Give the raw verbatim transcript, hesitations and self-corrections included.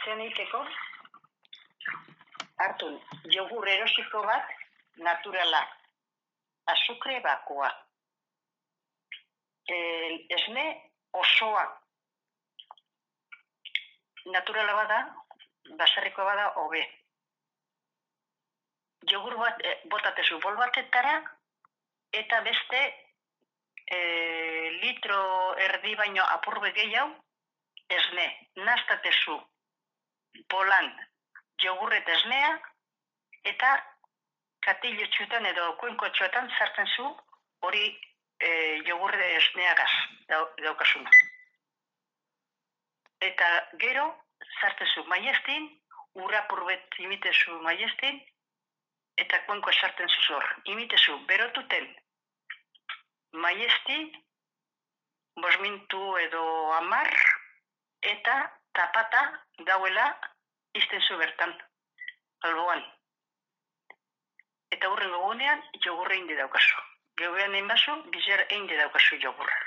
zen egiteko, hartu jogur erosiko bat, naturala, azukre bakoa, e, esne osoa, naturala bada, baserrikoa bada hobe. Jogur bat e, botatezu bol batetara, eta beste e, litro erdi baino apurbe gehiago, esne, naztatezu bolan jogurret esnea, eta katilotxuetan edo kuenkotxoetan sartzen zu hori e, jogurre esneagaz daukasuna. Eta gero, sartzen zu maiestin, urrapurbet imitezu maiestin, eta kuenko sartzen zu zor. Imitezu berotuten maiesti, bosmintu edo amar, eta tapata dauela izten zu bertan, alboan. Eta hurrengo gunean jogurre indi daukazu. Geuean egin bazu, bizer egin daukazu jogurra.